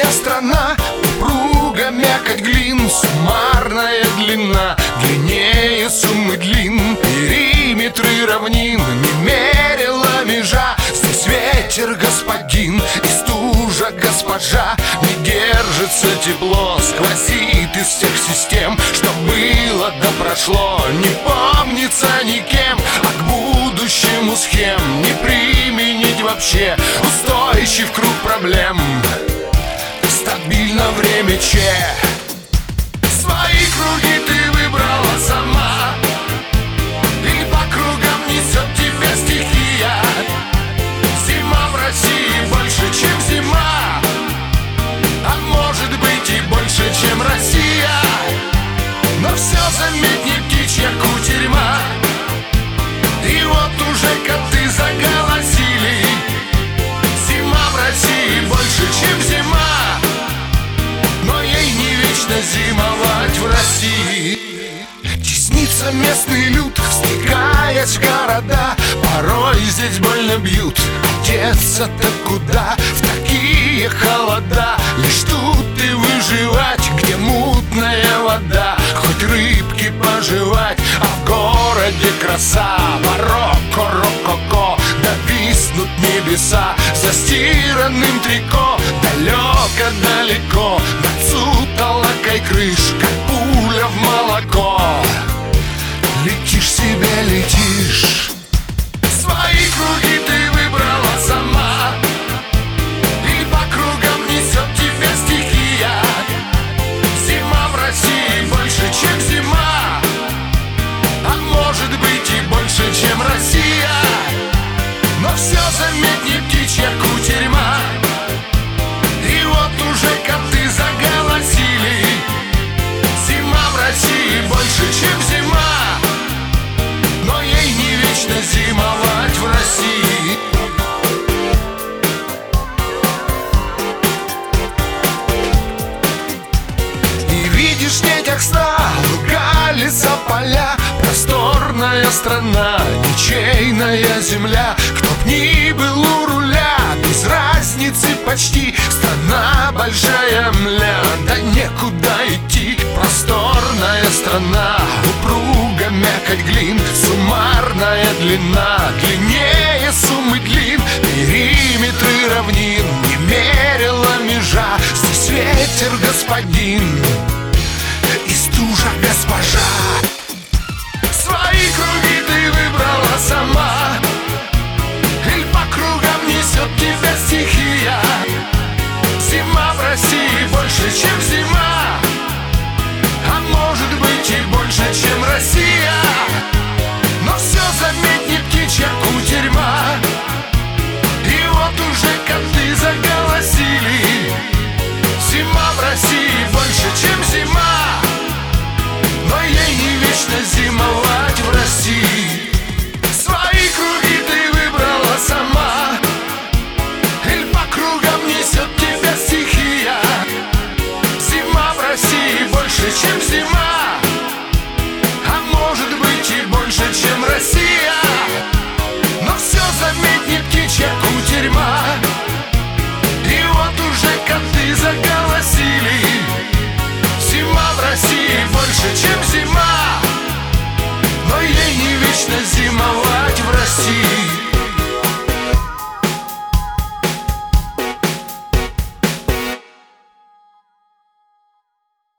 страна, упруга мякоть глин, суммарная длина длиннее суммы длин. Периметры равнин не мерила межа. Здесь ветер господин и стужа госпожа. Не держится тепло, сквозит из всех систем. Что было да прошло, не помнится никем. А к будущему схем не применить вообще. Устойчив круг проблем, стабильно время че. Свои круги ты выбрала сама, и по кругам несет тебя стихия. Зима в России больше, чем зима, а может быть и больше, чем Россия. Но все заметнее птичья кутерьма, и вот уже коты заголосили. Зима в России больше, чем зима, но ей не вечно зимовать в России. Теснится местный люд, стекаясь в города. Порой здесь больно бьют, одеться-то куда в такие холода? Лишь тут и выживать, где мутная вода. Хоть рыбки пожевать, а в городе краса. Барокко, рококо, да виснут небеса застиранным трико. Далеко-далеко над сутолокой крыш, как пуля в молоко. Летишь себе, летишь. Свои круги ты выбрала сама, и по кругам несет тебя стихия. Зима в России больше, чем зима, а может быть и больше, чем Россия. Но все заметнее птичья кутерьма, и вот уже коты заголосили. Зима в России больше, чем зима, но ей не вечно зимовать в России. И видишь в нитях сна луга, леса, поля. Просторная страна, ничейная земля. Кто б ни был у руля, без разницы почти. Страна большая мля, да некуда идти. Просторная страна, упруга мякоть глин, суммарная длина длиннее суммы длин. Периметры равнин не мерила межа. Здесь ветер господин и стужа госпожа. Свои круги ты выбрала сама, и по кругам несет тебя стихия. Зима в России больше, чем зима, а может быть и больше, чем Россия. Но все заметнее птичья кутерьма, и вот уже коты заголосили. Зима в России больше, чем зима, но ей не вечно зимовать в России. Свои круги ты выбрала сама, и по кругам несет тебя стихия. Зима в России больше, чем зима, а может быть и больше, чем Россия. Но все заметнее птичья кутерьма, и вот уже коты заголосили. Зима в России больше, чем зима, но ей не вечно зимовать